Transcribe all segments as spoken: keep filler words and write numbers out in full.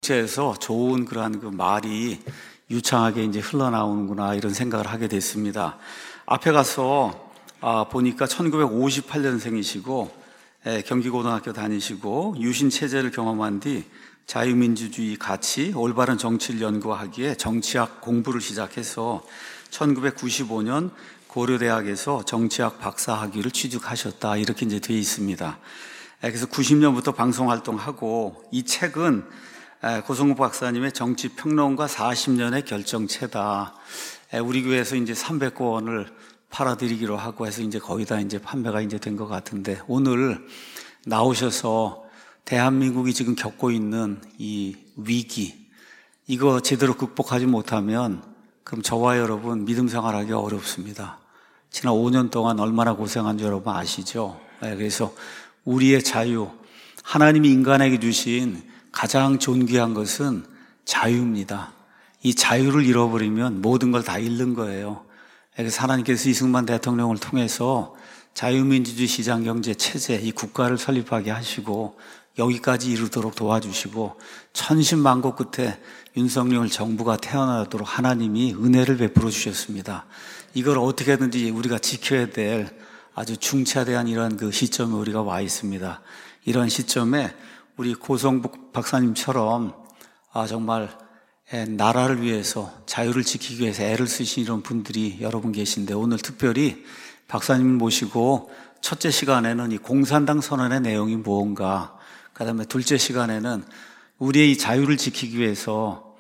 독재에서 좋은 그러한 그 말이 유창하게 이제 흘러나오는구나 이런 생각을 하게 됐습니다. 앞에 가서 아, 보니까 천구백오십팔 년생이시고 예, 경기고등학교 다니시고 유신 체제를 경험한 뒤 자유민주주의 가치, 올바른 정치를 연구하기에 정치학 공부를 시작해서 천구백구십오 년 고려대학에서 정치학 박사학위를 취득하셨다 이렇게 이제 되어 있습니다. 그래서 구십 년부터 방송활동하고 이 책은 고성국 박사님의 정치평론가 사십 년의 결정체다. 우리 교회에서 이제 삼백 권을 팔아드리기로 하고 해서 이제 거의 다 이제 판매가 이제 된 것 같은데 오늘 나오셔서 대한민국이 지금 겪고 있는 이 위기 이거 제대로 극복하지 못하면 그럼 저와 여러분 믿음 생활하기 어렵습니다. 지난 오 년 동안 얼마나 고생한 줄 여러분 아시죠? 그래서 우리의 자유, 하나님이 인간에게 주신 가장 존귀한 것은 자유입니다. 이 자유를 잃어버리면 모든 걸 다 잃는 거예요. 그래서 하나님께서 이승만 대통령을 통해서 자유민주주의 시장경제 체제, 이 국가를 설립하게 하시고 여기까지 이르도록 도와주시고 천신만고 끝에 윤석열 정부가 태어나도록 하나님이 은혜를 베풀어 주셨습니다. 이걸 어떻게든지 우리가 지켜야 될 아주 중차대한 이런 그 시점에 우리가 와 있습니다. 이런 시점에 우리 고성국 박사님처럼 아 정말 나라를 위해서 자유를 지키기 위해서 애를 쓰신 이런 분들이 여러분 계신데 오늘 특별히 박사님을 모시고 첫째 시간에는 이 공산당 선언의 내용이 무언가, 그 다음에 둘째 시간에는 우리의 이 자유를 지키기 위해서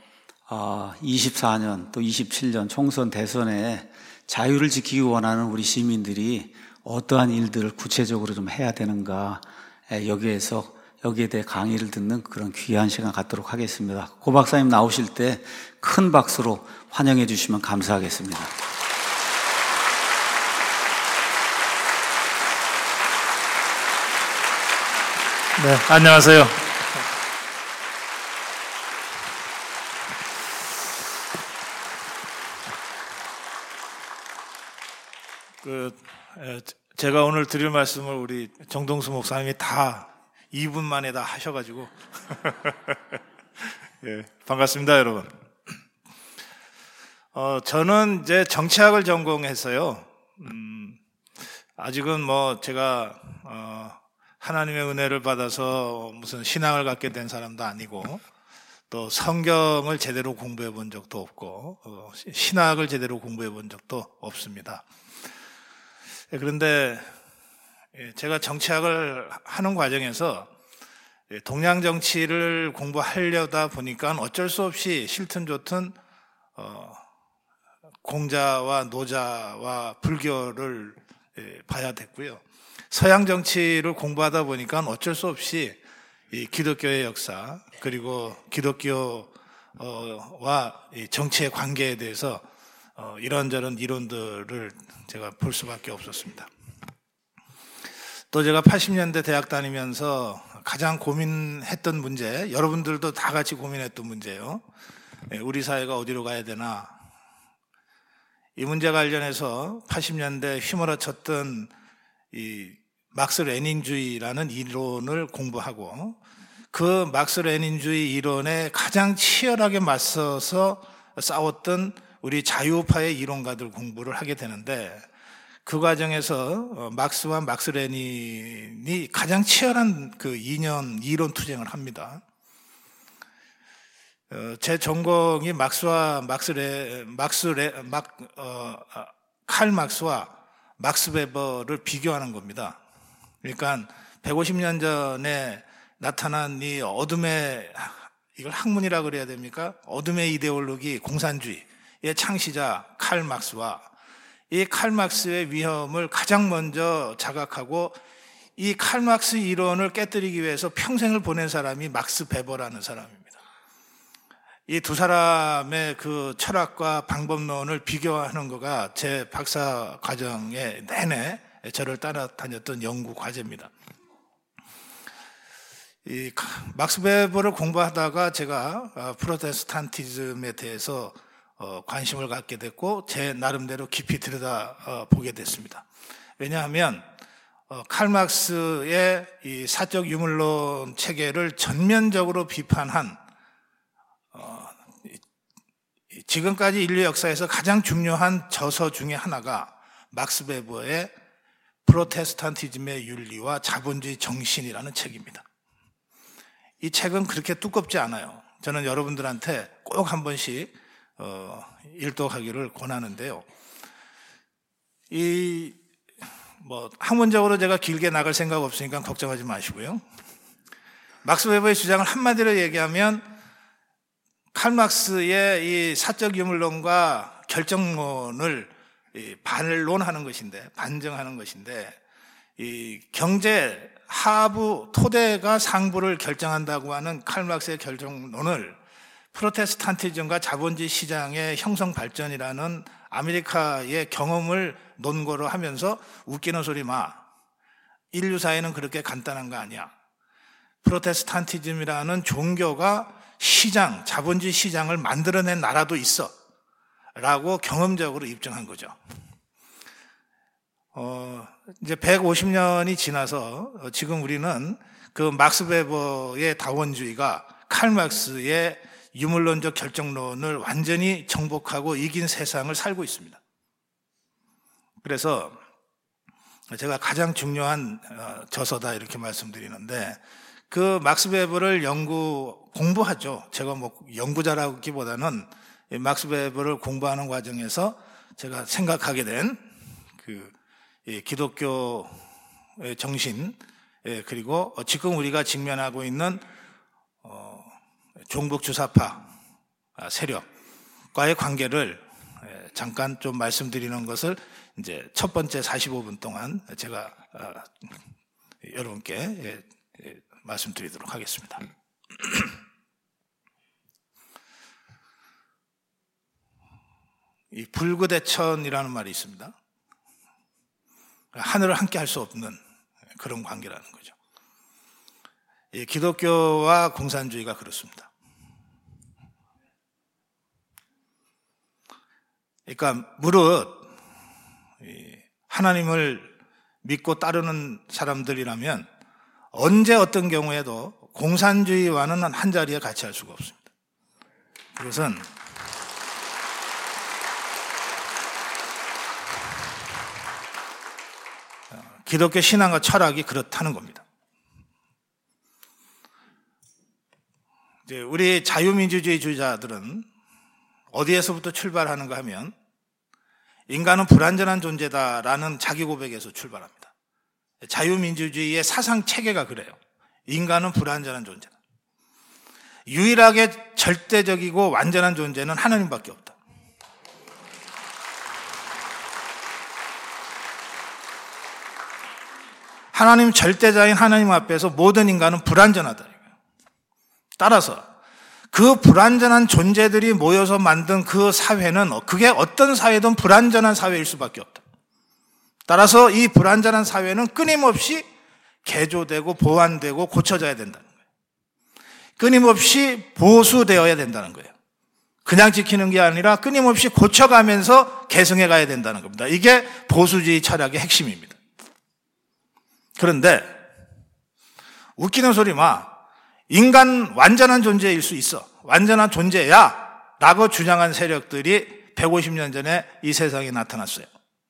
이십사 년 또 이십칠 년 총선 대선에 자유를 지키기 원하는 우리 시민들이 어떠한 일들을 구체적으로 좀 해야 되는가, 여기에서 여기에 대해 강의를 듣는 그런 귀한 시간 갖도록 하겠습니다. 고 박사님 나오실 때 큰 박수로 환영해 주시면 감사하겠습니다. 네, 안녕하세요. 그 제가 오늘 드릴 말씀을 우리 정동수 목사님이 다 이 분 만에 다 하셔가지고 예, 반갑습니다, 여러분. 어, 저는 이제 정치학을 전공했어요. 음, 아직은 뭐 제가 어, 하나님의 은혜를 받아서 무슨 신앙을 갖게 된 사람도 아니고 또 성경을 제대로 공부해 본 적도 없고 어, 신학을 제대로 공부해 본 적도 없습니다. 그런데 제가 정치학을 하는 과정에서 동양 정치를 공부하려다 보니까 어쩔 수 없이 싫든 좋든 어, 공자와 노자와 불교를 봐야 됐고요. 서양 정치를 공부하다 보니까 어쩔 수 없이 이 기독교의 역사 그리고 기독교와 정치의 관계에 대해서 이런저런 이론들을 제가 볼 수밖에 없었습니다. 또 제가 팔십 년대 대학 다니면서 가장 고민했던 문제, 여러분들도 다 같이 고민했던 문제예요. 우리 사회가 어디로 가야 되나. 이 문제 관련해서 팔십 년대 휘몰아쳤던 이 막스 레닌주의라는 이론을 공부하고 그 막스 레닌주의 이론에 가장 치열하게 맞서서 싸웠던 우리 자유파의 이론가들 공부를 하게 되는데 그 과정에서 막스와 막스 레닌이 가장 치열한 그 이념 이론 투쟁을 합니다. 제 전공이 막스와 막스 레 막스 레 막 어, 칼 막스와 막스 베버를 비교하는 겁니다. 그러니까 백오십 년 전에 나타난 이 어둠의, 이걸 학문이라 그래야 됩니까? 어둠의 이데올로기 공산주의의 창시자 칼 막스와 이 칼 막스의 위험을 가장 먼저 자각하고 이 칼 막스 이론을 깨뜨리기 위해서 평생을 보낸 사람이 막스 베버라는 사람입니다. 이 두 사람의 그 철학과 방법론을 비교하는 거가 제 박사 과정의 내내 저를 따라다녔던 연구 과제입니다. 이 막스 베버를 공부하다가 제가 프로테스탄티즘에 대해서 관심을 갖게 됐고 제 나름대로 깊이 들여다 보게 됐습니다. 왜냐하면 칼 막스의 이 사적 유물론 체계를 전면적으로 비판한 지금까지 인류 역사에서 가장 중요한 저서 중에 하나가 막스 베버의 프로테스탄티즘의 윤리와 자본주의 정신이라는 책입니다. 이 책은 그렇게 두껍지 않아요. 저는 여러분들한테 꼭 한 번씩 어, 일독하기를 권하는데요. 이 뭐 학문적으로 제가 길게 나갈 생각 없으니까 걱정하지 마시고요. 막스 베버의 주장을 한마디로 얘기하면 칼 막스의 이 사적 유물론과 결정론을 반론하는 것인데, 반증하는 것인데, 이 경제 하부 토대가 상부를 결정한다고 하는 칼 막스의 결정론을 프로테스탄티즘과 자본주의 시장의 형성 발전이라는 아메리카의 경험을 논거로 하면서 웃기는 소리 마. 인류사회는 그렇게 간단한 거 아니야. 프로테스탄티즘이라는 종교가 시장, 자본주의 시장을 만들어낸 나라도 있어. 라고 경험적으로 입증한 거죠. 어, 이제 백오십 년이 지나서 지금 우리는 그 막스 베버의 다원주의가 칼 막스의 유물론적 결정론을 완전히 정복하고 이긴 세상을 살고 있습니다. 그래서 제가 가장 중요한 저서다 이렇게 말씀드리는데, 그 막스 베버를 연구 공부하죠. 제가 뭐 연구자라기보다는 막스 베버를 공부하는 과정에서 제가 생각하게 된 그 기독교의 정신, 그리고 지금 우리가 직면하고 있는 종북 주사파 세력과의 관계를 잠깐 좀 말씀드리는 것을 이제 첫 번째 사십오 분 동안 제가 여러분께 말씀드리도록 하겠습니다. 이 불구대천이라는 말이 있습니다. 하늘을 함께 할 수 없는 그런 관계라는 거죠. 이 기독교와 공산주의가 그렇습니다. 그러니까 무릇 하나님을 믿고 따르는 사람들이라면 언제 어떤 경우에도 공산주의와는 한 자리에 같이 할 수가 없습니다. 그것은 기독교 신앙과 철학이 그렇다는 겁니다. 이제 우리 자유민주주의 주의자들은 어디에서부터 출발하는가 하면 인간은 불완전한 존재다라는 자기 고백에서 출발합니다. 자유민주주의의 사상 체계가 그래요. 인간은 불완전한 존재다. 유일하게 절대적이고 완전한 존재는 하나님밖에 없다. 하나님 절대자인 하나님 앞에서 모든 인간은 불완전하다. 따라서 그 불완전한 존재들이 모여서 만든 그 사회는 그게 어떤 사회든 불완전한 사회일 수밖에 없다. 따라서 이 불완전한 사회는 끊임없이 개조되고 보완되고 고쳐져야 된다는 거예요. 끊임없이 보수되어야 된다는 거예요. 그냥 지키는 게 아니라 끊임없이 고쳐가면서 개성해 가야 된다는 겁니다. 이게 보수주의 철학의 핵심입니다. 그런데 웃기는 소리 마. 인간 완전한 존재일 수 있어. 완전한 존재야. 라고 주장한 세력들이 백오십 년 전에 이 세상에 나타났어요.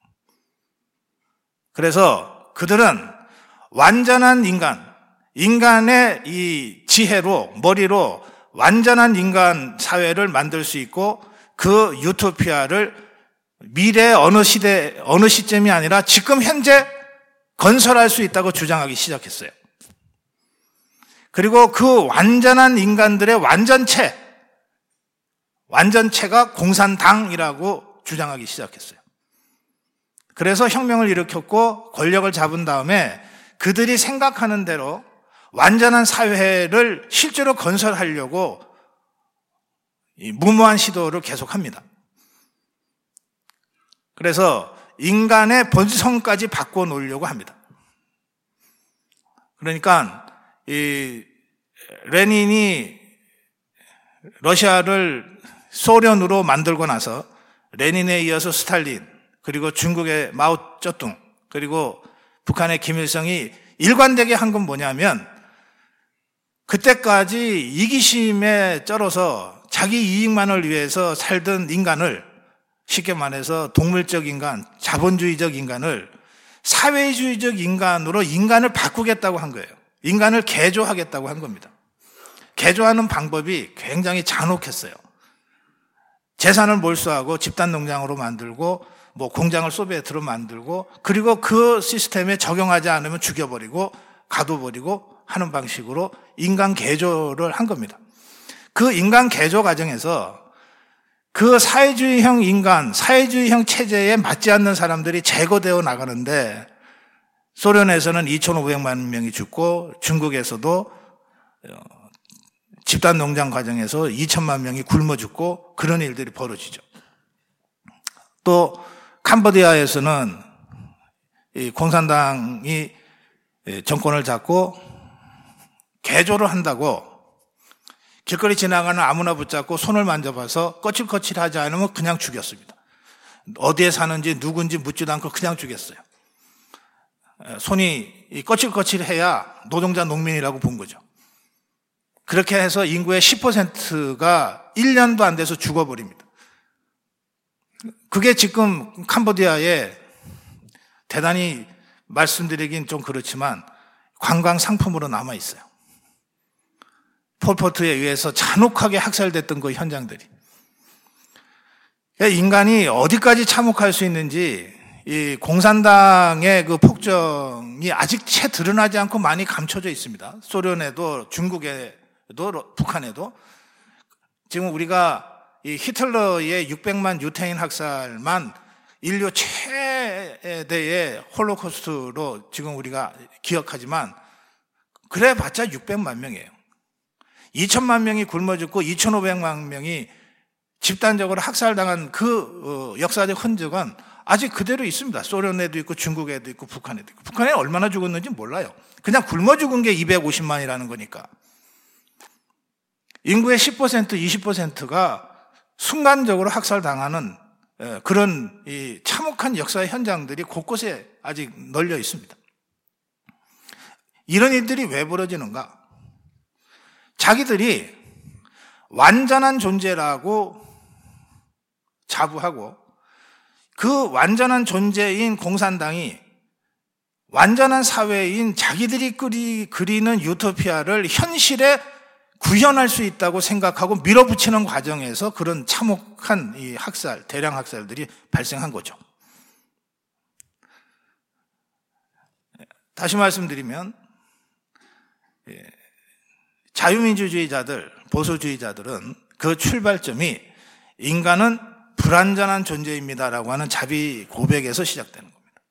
그래서 그들은 완전한 인간, 인간의 이 지혜로, 머리로 완전한 인간 사회를 만들 수 있고 그 유토피아를 미래 어느 시대, 어느 시점이 아니라 지금 현재 건설할 수 있다고 주장하기 시작했어요. 그리고 그 완전한 인간들의 완전체, 완전체가 공산당이라고 주장하기 시작했어요. 그래서 혁명을 일으켰고 권력을 잡은 다음에 그들이 생각하는 대로 완전한 사회를 실제로 건설하려고 무모한 시도를 계속합니다. 그래서 인간의 본성까지 바꿔놓으려고 합니다. 그러니까 이 레닌이 러시아를 소련으로 만들고 나서 레닌에 이어서 스탈린, 그리고 중국의 마오쩌둥, 그리고 북한의 김일성이 일관되게 한 건 뭐냐면 그때까지 이기심에 쩔어서 자기 이익만을 위해서 살던 인간을, 쉽게 말해서 동물적 인간, 자본주의적 인간을 사회주의적 인간으로 인간을 바꾸겠다고 한 거예요. 인간을 개조하겠다고 한 겁니다. 개조하는 방법이 굉장히 잔혹했어요. 재산을 몰수하고 집단 농장으로 만들고 뭐 공장을 소비에트로 만들고, 그리고 그 시스템에 적용하지 않으면 죽여버리고 가둬버리고 하는 방식으로 인간 개조를 한 겁니다. 그 인간 개조 과정에서 그 사회주의형 인간, 사회주의형 체제에 맞지 않는 사람들이 제거되어 나가는데, 소련에서는 이천오백만 명이 죽고 중국에서도 집단 농장 과정에서 이천만 명이 굶어 죽고 그런 일들이 벌어지죠. 또 캄보디아에서는 이 공산당이 정권을 잡고 개조를 한다고 길거리 지나가는 아무나 붙잡고 손을 만져봐서 거칠거칠하지 않으면 그냥 죽였습니다. 어디에 사는지 누군지 묻지도 않고 그냥 죽였어요. 손이 거칠거칠해야 노동자 농민이라고 본 거죠. 그렇게 해서 인구의 십 퍼센트가 일 년도 안 돼서 죽어버립니다. 그게 지금 캄보디아에 대단히 말씀드리긴 좀 그렇지만 관광 상품으로 남아 있어요. 폴포트에 의해서 잔혹하게 학살됐던 그 현장들이. 인간이 어디까지 참혹할 수 있는지 이 공산당의 그 폭정이 아직 채 드러나지 않고 많이 감춰져 있습니다. 소련에도, 중국에도, 북한에도. 지금 우리가 이 히틀러의 육백만 유태인 학살만 인류 최대의 홀로코스트로 지금 우리가 기억하지만, 그래봤자 육백만 명이에요. 이천만 명이 굶어 죽고 이천오백만 명이 집단적으로 학살당한 그 역사적 흔적은 아직 그대로 있습니다. 소련에도 있고 중국에도 있고 북한에도 있고. 북한에 얼마나 죽었는지 몰라요. 그냥 굶어 죽은 게 이백오십만이라는 거니까. 인구의 십 퍼센트, 이십 퍼센트가 순간적으로 학살당하는 그런 이 참혹한 역사의 현장들이 곳곳에 아직 널려 있습니다. 이런 일들이 왜 벌어지는가? 자기들이 완전한 존재라고 자부하고, 그 완전한 존재인 공산당이 완전한 사회인 자기들이 그리, 그리는 유토피아를 현실에 구현할 수 있다고 생각하고 밀어붙이는 과정에서 그런 참혹한 이 학살, 대량 학살들이 발생한 거죠. 다시 말씀드리면, 자유민주주의자들, 보수주의자들은 그 출발점이 인간은 불완전한 존재입니다라고 하는 자비 고백에서 시작되는 겁니다.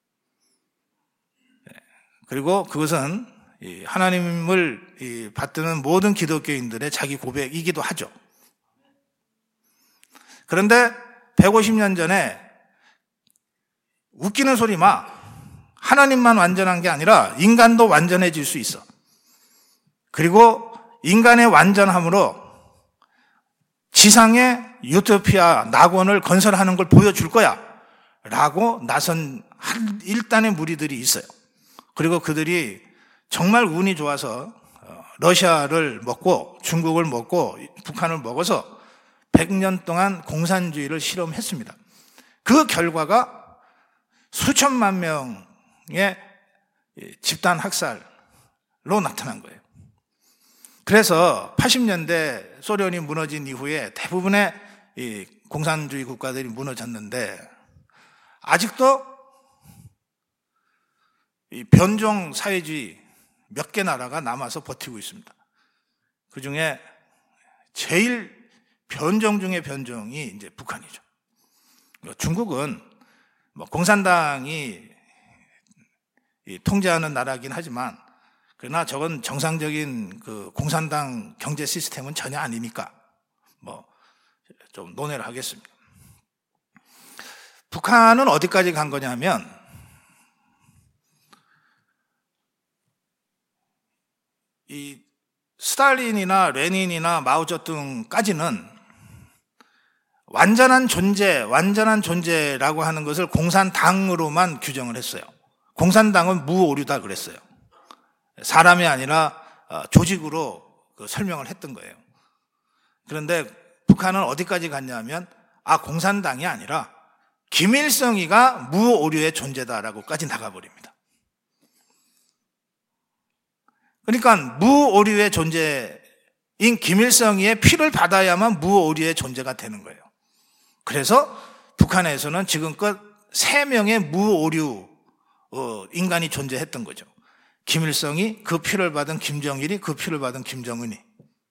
그리고 그것은 하나님을 받드는 모든 기독교인들의 자기 고백이기도 하죠. 그런데 백오십 년 전에 웃기는 소리 마. 하나님만 완전한 게 아니라 인간도 완전해질 수 있어. 그리고 인간의 완전함으로 지상의 유토피아 낙원을 건설하는 걸 보여줄 거야 라고 나선 한 일단의 무리들이 있어요. 그리고 그들이 정말 운이 좋아서 러시아를 먹고 중국을 먹고 북한을 먹어서 백 년 동안 공산주의를 실험했습니다. 그 결과가 수천만 명의 집단 학살로 나타난 거예요. 그래서 팔십 년대 소련이 무너진 이후에 대부분의 이 공산주의 국가들이 무너졌는데, 아직도 이 변종 사회주의 몇 개 나라가 남아서 버티고 있습니다. 그 중에 제일 변종 중에 변종이 이제 북한이죠. 중국은 뭐 공산당이 통제하는 나라긴 하지만, 그러나 저건 정상적인 그 공산당 경제 시스템은 전혀 아니니까 뭐 좀 논의를 하겠습니다. 북한은 어디까지 간 거냐면, 이 스탈린이나 레닌이나 마오쩌둥까지는 완전한 존재, 완전한 존재라고 하는 것을 공산당으로만 규정을 했어요. 공산당은 무오류다 그랬어요. 사람이 아니라 조직으로 설명을 했던 거예요. 그런데 북한은 어디까지 갔냐면 아 공산당이 아니라 김일성이가 무오류의 존재다라고까지 나가버립니다. 그러니까 무오류의 존재인 김일성이의 피를 받아야만 무오류의 존재가 되는 거예요. 그래서 북한에서는 지금껏 세 명의 무오류 인간이 존재했던 거죠. 김일성이, 그 피를 받은 김정일이, 그 피를 받은 김정은이.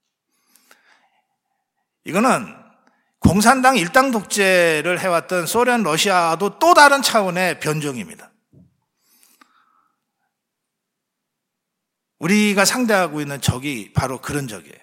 이거는 공산당 일당 독재를 해왔던 소련, 러시아도 또 다른 차원의 변종입니다. 우리가 상대하고 있는 적이 바로 그런 적이에요.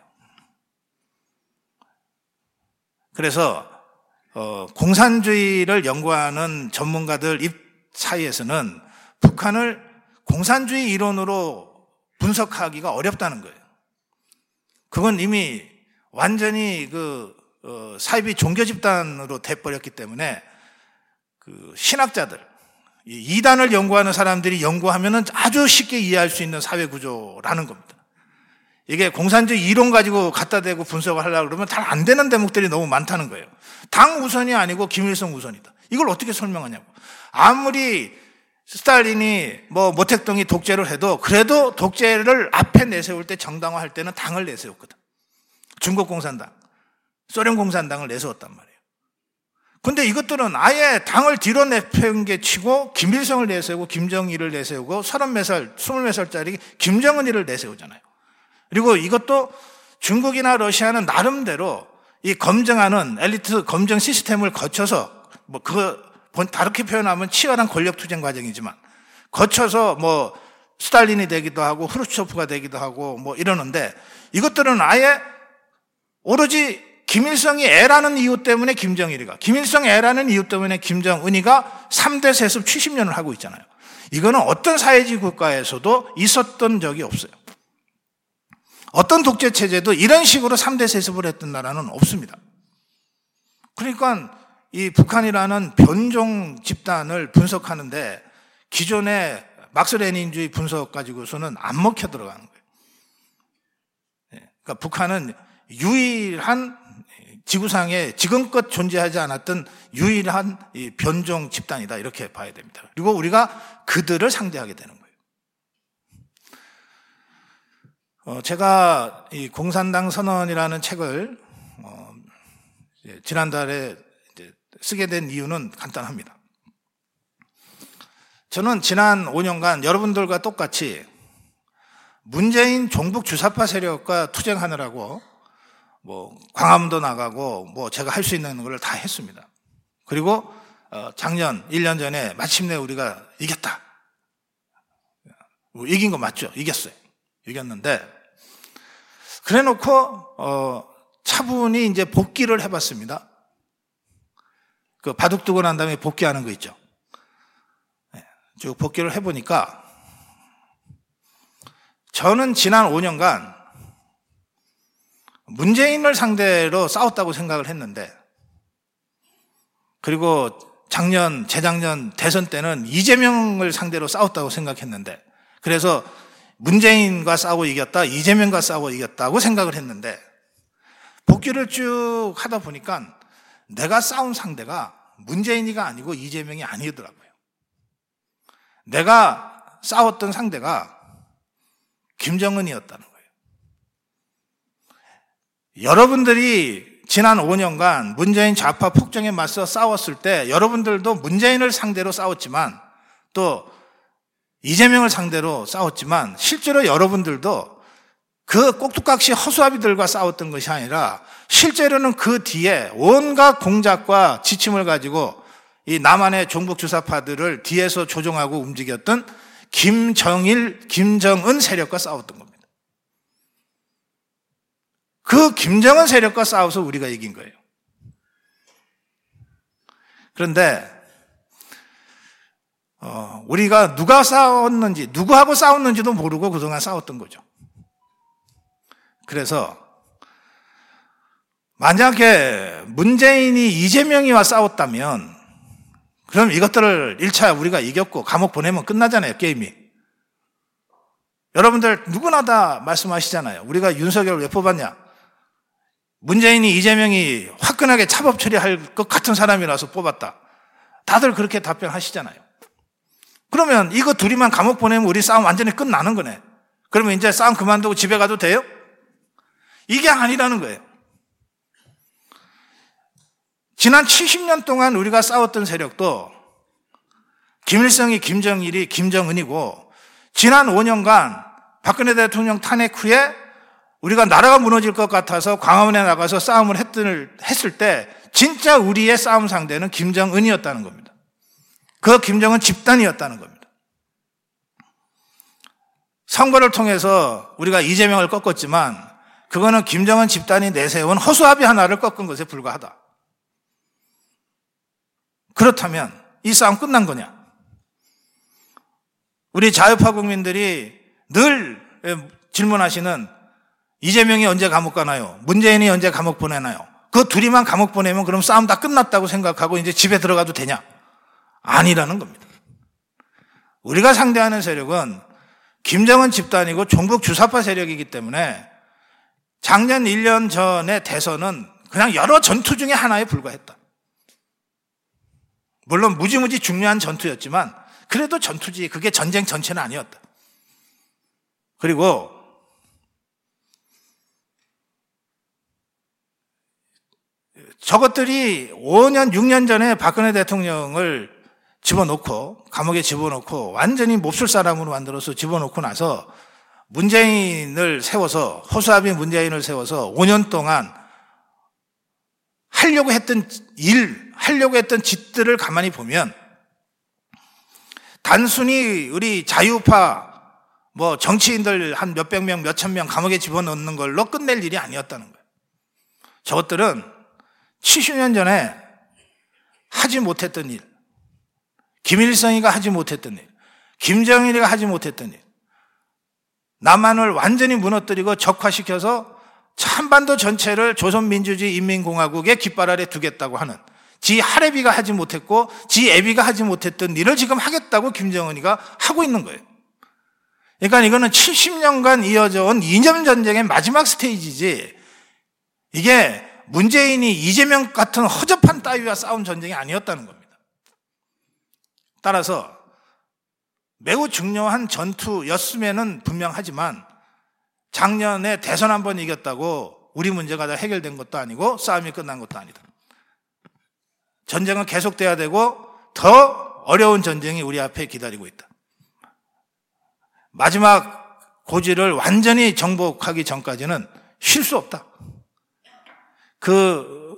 그래서 어, 공산주의를 연구하는 전문가들 입 사이에서는 북한을 공산주의 이론으로 분석하기가 어렵다는 거예요. 그건 이미 완전히 그 어, 사이비 종교 집단으로 돼버렸기 때문에 그 신학자들, 이 이단을 연구하는 사람들이 연구하면은 아주 쉽게 이해할 수 있는 사회 구조라는 겁니다. 이게 공산주의 이론 가지고 갖다 대고 분석을 하려고 그러면 잘 안 되는 대목들이 너무 많다는 거예요. 당 우선이 아니고 김일성 우선이다. 이걸 어떻게 설명하냐고. 아무리 스탈린이 뭐 모택동이 독재를 해도 그래도 독재를 앞에 내세울 때 정당화할 때는 당을 내세웠거든. 중국 공산당, 소련 공산당을 내세웠단 말이에요. 근데 이것들은 아예 당을 뒤로 내팽개 치고 김일성을 내세우고 김정일을 내세우고 서른 몇 살, 스물 몇 살짜리 김정은이를 내세우잖아요. 그리고 이것도 중국이나 러시아는 나름대로 이 검증하는 엘리트 검증 시스템을 거쳐서 뭐 그거 다르게 표현하면 치열한 권력 투쟁 과정이지만 거쳐서 뭐 스탈린이 되기도 하고 후르츠초프가 되기도 하고 뭐 이러는데 이것들은 아예 오로지 김일성이 애라는 이유 때문에 김정일이가, 김일성 애라는 이유 때문에 김정은이가 삼 대 세습 칠십 년을 하고 있잖아요. 이거는 어떤 사회주의 국가에서도 있었던 적이 없어요. 어떤 독재 체제도 이런 식으로 삼 대 세습을 했던 나라는 없습니다. 그러니까 이 북한이라는 변종 집단을 분석하는데 기존의 막스 레닌주의 분석 가지고서는 안 먹혀 들어가는 거예요. 그러니까 북한은 유일한 지구상에 지금껏 존재하지 않았던 유일한 이 변종 집단이다 이렇게 봐야 됩니다. 그리고 우리가 그들을 상대하게 되는 거예요. 어, 제가 이 공산당 선언이라는 책을 어, 지난달에 이제 쓰게 된 이유는 간단합니다. 저는 지난 오 년간 여러분들과 똑같이 문재인 종북 주사파 세력과 투쟁하느라고 뭐 광화문도 나가고 뭐 제가 할 수 있는 걸 다 했습니다. 그리고 어, 작년 일 년 전에 마침내 우리가 이겼다. 뭐 이긴 거 맞죠? 이겼어요. 이겼는데 그래놓고 어, 차분히 이제 복귀를 해봤습니다. 그 바둑 두고 난 다음에 복귀하는 거 있죠. 네, 쭉 복귀를 해보니까 저는 지난 오 년간 문재인을 상대로 싸웠다고 생각을 했는데, 그리고 작년, 재작년 대선 때는 이재명을 상대로 싸웠다고 생각했는데, 그래서 문재인과 싸우고 이겼다, 이재명과 싸우고 이겼다고 생각을 했는데, 복귀를 쭉 하다 보니까 내가 싸운 상대가 문재인이가 아니고 이재명이 아니더라고요. 내가 싸웠던 상대가 김정은이었다는 거예요. 여러분들이 지난 오 년간 문재인 좌파 폭정에 맞서 싸웠을 때 여러분들도 문재인을 상대로 싸웠지만 또 이재명을 상대로 싸웠지만 실제로 여러분들도 그 꼭두각시 허수아비들과 싸웠던 것이 아니라 실제로는 그 뒤에 온갖 공작과 지침을 가지고 이 남한의 종북 주사파들을 뒤에서 조종하고 움직였던 김정일, 김정은 세력과 싸웠던 겁니다. 그 김정은 세력과 싸워서 우리가 이긴 거예요. 그런데 어, 우리가 누가 싸웠는지, 누구하고 싸웠는지도 모르고 그동안 싸웠던 거죠. 그래서 만약에 문재인이 이재명이와 싸웠다면 그럼 이것들을 일 차 우리가 이겼고 감옥 보내면 끝나잖아요, 게임이. 여러분들 누구나 다 말씀하시잖아요. 우리가 윤석열을 왜 뽑았냐? 문재인이 이재명이 화끈하게 차법 처리할 것 같은 사람이라서 뽑았다. 다들 그렇게 답변하시잖아요. 그러면 이거 둘이만 감옥 보내면 우리 싸움 완전히 끝나는 거네. 그러면 이제 싸움 그만두고 집에 가도 돼요? 이게 아니라는 거예요. 지난 칠십 년 동안 우리가 싸웠던 세력도 김일성이 김정일이 김정은이고, 지난 오 년간 박근혜 대통령 탄핵 후에 우리가 나라가 무너질 것 같아서 광화문에 나가서 싸움을 했을 때 진짜 우리의 싸움 상대는 김정은이었다는 겁니다. 그 김정은 집단이었다는 겁니다. 선거를 통해서 우리가 이재명을 꺾었지만 그거는 김정은 집단이 내세운 허수아비 하나를 꺾은 것에 불과하다. 그렇다면 이 싸움 끝난 거냐? 우리 자유파 국민들이 늘 질문하시는 이재명이 언제 감옥 가나요? 문재인이 언제 감옥 보내나요? 그 둘이만 감옥 보내면 그럼 싸움 다 끝났다고 생각하고 이제 집에 들어가도 되냐? 아니라는 겁니다. 우리가 상대하는 세력은 김정은 집단이고 종북 주사파 세력이기 때문에 작년 일 년 전의 대선은 그냥 여러 전투 중에 하나에 불과했다. 물론 무지무지 중요한 전투였지만 그래도 전투지, 그게 전쟁 전체는 아니었다. 그리고 저것들이 오 년, 육 년 전에 박근혜 대통령을 집어넣고 감옥에 집어넣고 완전히 몹쓸 사람으로 만들어서 집어넣고 나서 문재인을 세워서, 허수아비 문재인을 세워서 오 년 동안 하려고 했던 일, 하려고 했던 짓들을 가만히 보면 단순히 우리 자유파 뭐 정치인들 한 몇백 명, 몇천 명 감옥에 집어넣는 걸로 끝낼 일이 아니었다는 거예요. 저것들은 칠십 년 전에 하지 못했던 일, 김일성이가 하지 못했던 일, 김정일이가 하지 못했던 일, 남한을 완전히 무너뜨리고 적화시켜서 한반도 전체를 조선민주주의 인민공화국의 깃발 아래 두겠다고 하는, 지 할애비가 하지 못했고 지 애비가 하지 못했던 일을 지금 하겠다고 김정은이가 하고 있는 거예요. 그러니까 이거는 칠십 년간 이어져 온 이념 전쟁의 마지막 스테이지지, 이게 문재인이 이재명 같은 허접한 따위와 싸운 전쟁이 아니었다는 겁니다. 따라서 매우 중요한 전투였음에는 분명하지만 작년에 대선 한번 이겼다고 우리 문제가 다 해결된 것도 아니고 싸움이 끝난 것도 아니다. 전쟁은 계속돼야 되고 더 어려운 전쟁이 우리 앞에 기다리고 있다. 마지막 고지를 완전히 정복하기 전까지는 쉴 수 없다. 그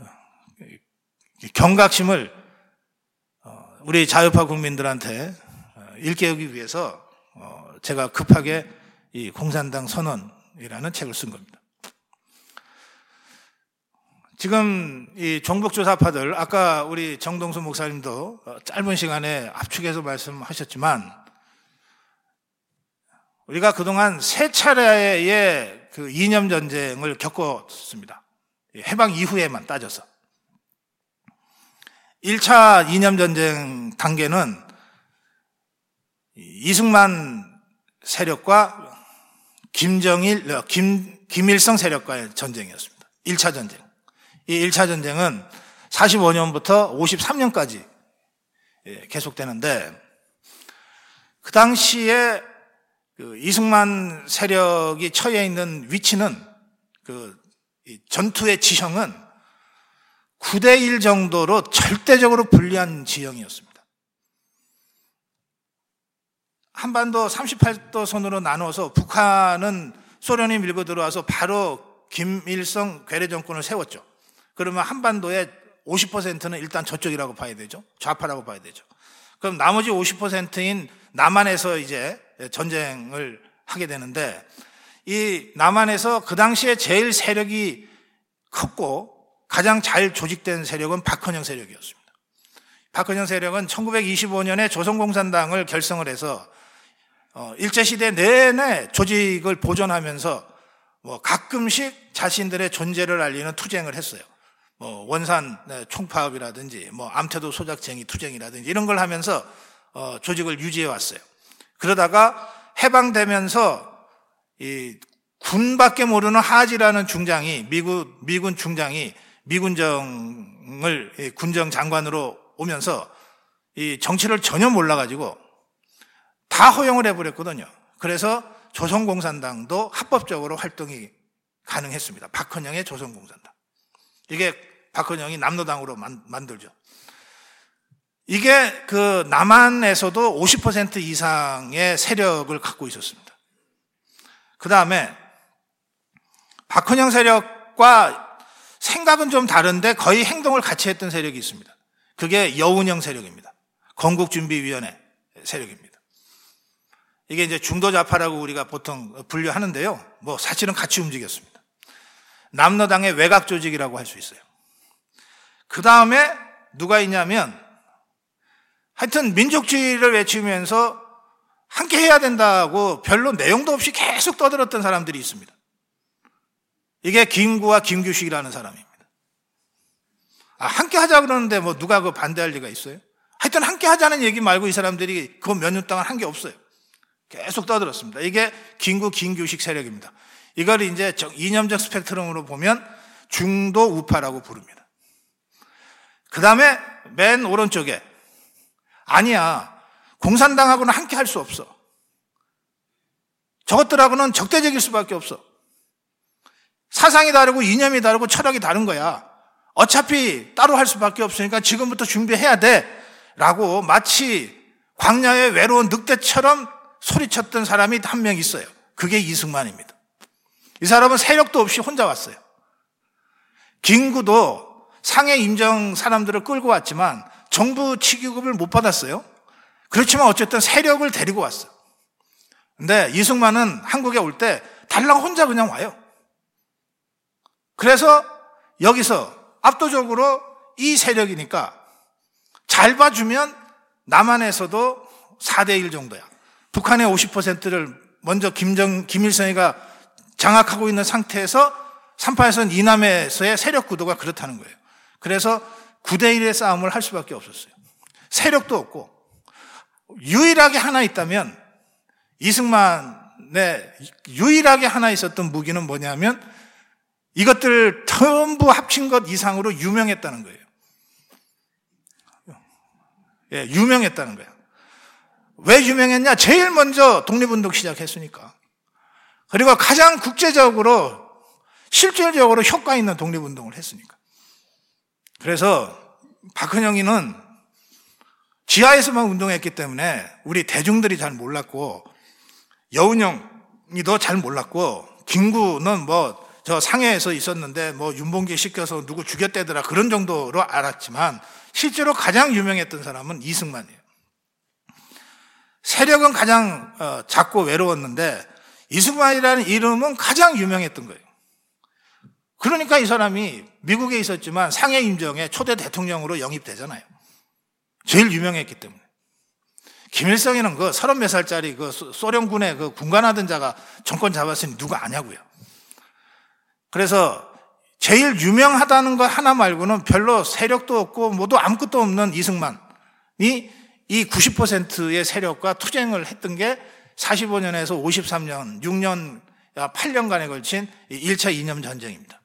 경각심을 우리 자유파 국민들한테 일깨우기 위해서 제가 급하게 이 공산당 선언이라는 책을 쓴 겁니다. 지금 이 종북조사파들, 아까 우리 정동수 목사님도 짧은 시간에 압축해서 말씀하셨지만 우리가 그동안 세 차례의 그 이념 전쟁을 겪었습니다. 해방 이후에만 따져서. 일 차 이념 전쟁 단계는 이승만 세력과 김정일, 김, 김일성 세력과의 전쟁이었습니다. 일 차 전쟁. 이 일 차 전쟁은 사십오 년부터 오십삼 년까지 계속되는데, 그 당시에 그 이승만 세력이 처해 있는 위치는, 그 전투의 지형은 구 대 일 정도로 절대적으로 불리한 지형이었습니다. 한반도 삼십팔 도 선으로 나눠서 북한은 소련이 밀고 들어와서 바로 김일성 괴뢰 정권을 세웠죠. 그러면 한반도의 오십 퍼센트는 일단 저쪽이라고 봐야 되죠. 좌파라고 봐야 되죠. 그럼 나머지 오십 퍼센트인 남한에서 이제 전쟁을 하게 되는데, 이 남한에서 그 당시에 제일 세력이 컸고 가장 잘 조직된 세력은 박헌영 세력이었습니다. 박헌영 세력은 천구백이십오 년에 조선공산당을 결성을 해서 일제시대 내내 조직을 보존하면서 뭐 가끔씩 자신들의 존재를 알리는 투쟁을 했어요. 뭐 원산 총파업이라든지 뭐 암태도 소작쟁이 투쟁이라든지 이런 걸 하면서 조직을 유지해 왔어요. 그러다가 해방되면서 이 군밖에 모르는 하지라는 중장이 미군 미군 중장이 미군정을 군정 장관으로 오면서 이 정치를 전혀 몰라가지고 다 허용을 해버렸거든요. 그래서 조선공산당도 합법적으로 활동이 가능했습니다. 박헌영의 조선공산당. 이게 박헌영이 남로당으로 만, 만들죠. 이게 그 남한에서도 오십 퍼센트 이상의 세력을 갖고 있었습니다. 그 다음에 박헌영 세력과 생각은 좀 다른데 거의 행동을 같이 했던 세력이 있습니다. 그게 여운형 세력입니다. 건국준비위원회 세력입니다. 이게 이제 중도좌파라고 우리가 보통 분류하는데요. 뭐 사실은 같이 움직였습니다. 남로당의 외곽 조직이라고 할 수 있어요. 그 다음에 누가 있냐면 하여튼 민족주의를 외치면서 함께 해야 된다고 별로 내용도 없이 계속 떠들었던 사람들이 있습니다. 이게 김구와 김규식이라는 사람입니다. 아, 함께 하자 그러는데 뭐 누가 그 반대할 리가 있어요? 하여튼 함께 하자는 얘기 말고 이 사람들이 그 몇 년 동안 한 게 없어요. 계속 떠들었습니다. 이게 김구, 김규식 세력입니다. 이걸 이제 이념적 스펙트럼으로 보면 중도 우파라고 부릅니다. 그 다음에 맨 오른쪽에 아니야, 공산당하고는 함께 할 수 없어. 저것들하고는 적대적일 수밖에 없어. 사상이 다르고 이념이 다르고 철학이 다른 거야. 어차피 따로 할 수밖에 없으니까 지금부터 준비해야 돼 라고 마치 광야의 외로운 늑대처럼 소리쳤던 사람이 한 명 있어요. 그게 이승만입니다. 이 사람은 세력도 없이 혼자 왔어요. 김구도 상해 임정 사람들을 끌고 왔지만 정부 치기급을 못 받았어요. 그렇지만 어쨌든 세력을 데리고 왔어요. 근데 이승만은 한국에 올 때 달랑 혼자 그냥 와요. 그래서 여기서 압도적으로 이 세력이니까 잘 봐주면 남한에서도 사 대 일 정도야. 북한의 오십 퍼센트를 먼저 김정, 김일성이가 장악하고 있는 상태에서 삼팔선 이남에서의 세력 구도가 그렇다는 거예요. 그래서 구 대 일의 싸움을 할 수밖에 없었어요. 세력도 없고 유일하게 하나 있다면 이승만의 유일하게 하나 있었던 무기는 뭐냐면 이것들 전부 합친 것 이상으로 유명했다는 거예요. 예, 유명했다는 거예요. 왜 유명했냐? 제일 먼저 독립운동 시작했으니까. 그리고 가장 국제적으로 실질적으로 효과 있는 독립운동을 했으니까. 그래서 박헌영이는 지하에서만 운동했기 때문에 우리 대중들이 잘 몰랐고 여운형이 더 잘 몰랐고 김구는 뭐 저 상해에서 있었는데 뭐 윤봉길 시켜서 누구 죽였대더라 그런 정도로 알았지만 실제로 가장 유명했던 사람은 이승만이에요. 세력은 가장 작고 외로웠는데 이승만이라는 이름은 가장 유명했던 거예요. 그러니까 이 사람이 미국에 있었지만 상해 임정의 초대 대통령으로 영입되잖아요. 제일 유명했기 때문에. 김일성이는 그 서른 몇 살짜리 그 소련군의 그 군관하던 자가 정권 잡았으니 누가 아냐고요. 그래서 제일 유명하다는 거 하나 말고는 별로 세력도 없고 뭐도 아무것도 없는 이승만이 이 구십 퍼센트의 세력과 투쟁을 했던 게 사십오 년에서 오십삼 년, 육 년, 팔 년간에 걸친 일 차 이념 전쟁입니다.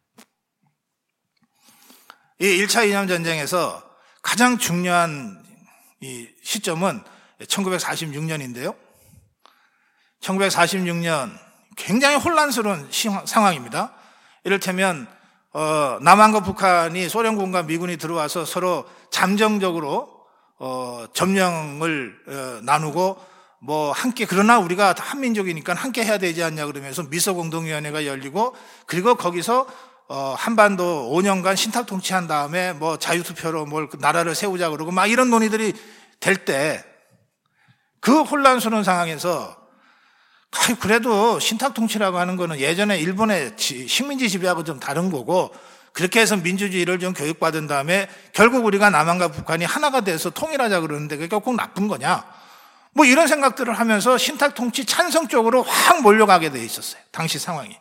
이 일 차 이념 전쟁에서 가장 중요한 이 시점은 천구백사십육 년인데요. 천구백사십육 년 굉장히 혼란스러운 상황입니다. 이를테면 어, 남한과 북한이 소련군과 미군이 들어와서 서로 잠정적으로 어, 점령을 어, 나누고 뭐 함께 그러나 우리가 한민족이니까 함께 해야 되지 않냐 그러면서 미소공동위원회가 열리고 그리고 거기서 어, 한반도 오 년간 신탁 통치한 다음에 뭐 자유투표로 뭘 나라를 세우자 그러고 막 이런 논의들이 될 때 그 혼란스러운 상황에서 그래도 신탁 통치라고 하는 거는 예전에 일본의 식민지 지배하고 좀 다른 거고 그렇게 해서 민주주의를 좀 교육받은 다음에 결국 우리가 남한과 북한이 하나가 돼서 통일하자 그러는데 그게 꼭 나쁜 거냐? 뭐 이런 생각들을 하면서 신탁 통치 찬성 쪽으로 확 몰려가게 돼 있었어요. 당시 상황이.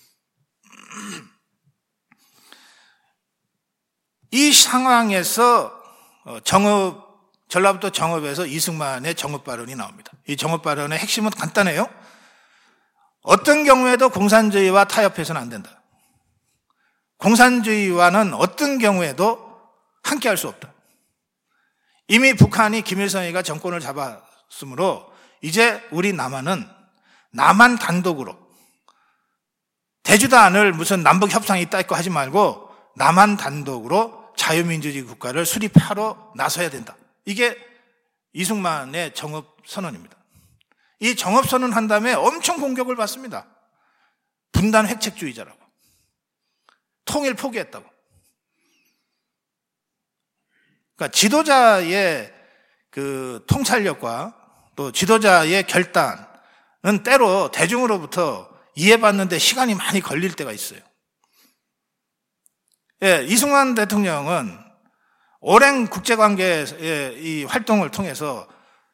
이 상황에서 정읍, 전라북도 정읍에서 이승만의 정읍 발언이 나옵니다. 이 정읍 발언의 핵심은 간단해요. 어떤 경우에도 공산주의와 타협해서는 안 된다. 공산주의와는 어떤 경우에도 함께할 수 없다. 이미 북한이 김일성이가 정권을 잡았으므로 이제 우리 남한은 남한 단독으로 대주도 않을 무슨 남북 협상이 있다 있고 하지 말고 남한 단독으로 자유민주주의 국가를 수립하러 나서야 된다. 이게 이승만의 정업선언입니다. 이 정업선언 한 다음에 엄청 공격을 받습니다. 분단 획책주의자라고. 통일 포기했다고. 그러니까 지도자의 그 통찰력과 또 지도자의 결단은 때로 대중으로부터 이해받는데 시간이 많이 걸릴 때가 있어요. 예, 이승만 대통령은 오랜 국제관계의 이 활동을 통해서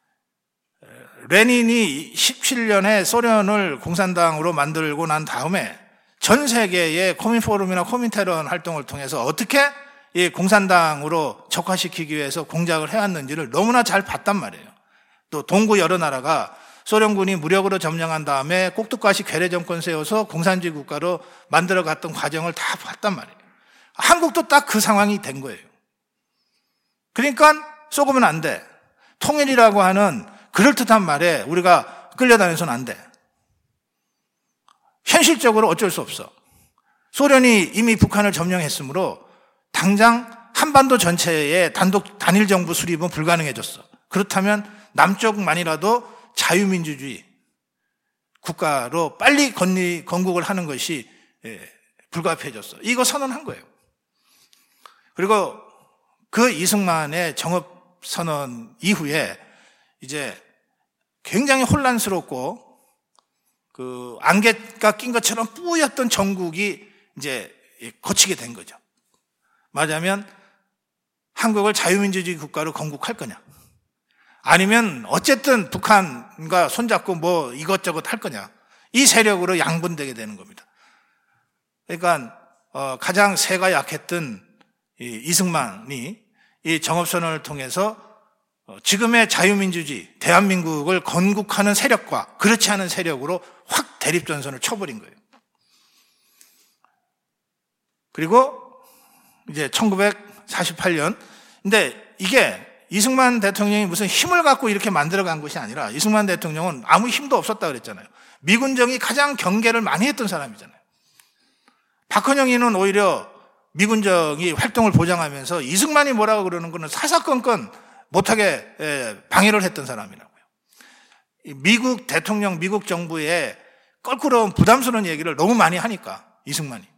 레닌이 십칠 년에 소련을 공산당으로 만들고 난 다음에 전 세계의 코민포럼이나 코민테런 활동을 통해서 어떻게 이 공산당으로 적화시키기 위해서 공작을 해왔는지를 너무나 잘 봤단 말이에요. 또 동구 여러 나라가 소련군이 무력으로 점령한 다음에 꼭두가시 괴뢰 정권 세워서 공산주의 국가로 만들어갔던 과정을 다 봤단 말이에요. 한국도 딱 그 상황이 된 거예요. 그러니까 속으면 안 돼. 통일이라고 하는 그럴듯한 말에 우리가 끌려다녀서는 안 돼. 현실적으로 어쩔 수 없어. 소련이 이미 북한을 점령했으므로 당장 한반도 전체의 단독 단일 정부 수립은 불가능해졌어. 그렇다면 남쪽만이라도 자유민주주의 국가로 빨리 건리, 건국을 하는 것이 불가피해졌어. 이거 선언한 거예요. 그리고 그 이승만의 정업선언 이후에 이제 굉장히 혼란스럽고 그 안개가 낀 것처럼 뿌였던 정국이 이제 거치게 된 거죠. 말하자면 한국을 자유민주주의 국가로 건국할 거냐, 아니면 어쨌든 북한과 손잡고 뭐 이것저것 할 거냐, 이 세력으로 양분되게 되는 겁니다. 그러니까 어, 가장 세가 약했던 이 이승만이 이 정업선언을 통해서 지금의 자유민주주의 대한민국을 건국하는 세력과 그렇지 않은 세력으로 확 대립전선을 쳐버린 거예요. 그리고 이제 천구백사십팔 년, 근데 이게 이승만 대통령이 무슨 힘을 갖고 이렇게 만들어간 것이 아니라 이승만 대통령은 아무 힘도 없었다 그랬잖아요. 미군정이 가장 경계를 많이 했던 사람이잖아요. 박헌영이는 오히려 미군정이 활동을 보장하면서 이승만이 뭐라고 그러는 거는 사사건건 못하게 방해를 했던 사람이라고요. 미국 대통령, 미국 정부의 껄끄러운 부담스러운 얘기를 너무 많이 하니까 이승만이.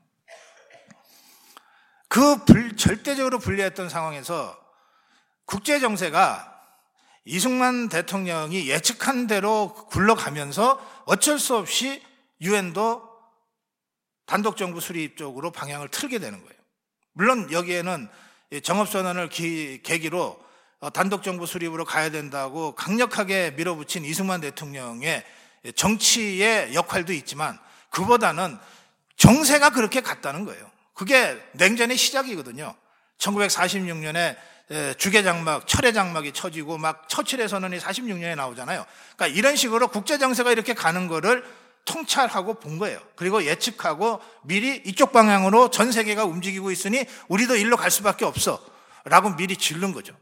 그 불, 절대적으로 불리했던 상황에서 국제정세가 이승만 대통령이 예측한 대로 굴러가면서 어쩔 수 없이 유엔도 단독정부 수립 쪽으로 방향을 틀게 되는 거예요. 물론 여기에는 정업선언을 기, 계기로 단독정부 수립으로 가야 된다고 강력하게 밀어붙인 이승만 대통령의 정치의 역할도 있지만 그보다는 정세가 그렇게 갔다는 거예요. 그게 냉전의 시작이거든요. 천구백사십육 년에 주계장막, 철회장막이 쳐지고 막 처칠의 선언이 사십육 년에 나오잖아요. 그러니까 이런 식으로 국제정세가 이렇게 가는 거를 통찰하고 본 거예요. 그리고 예측하고 미리 이쪽 방향으로 전 세계가 움직이고 있으니 우리도 일로 갈 수밖에 없어 라고 미리 질른 거죠.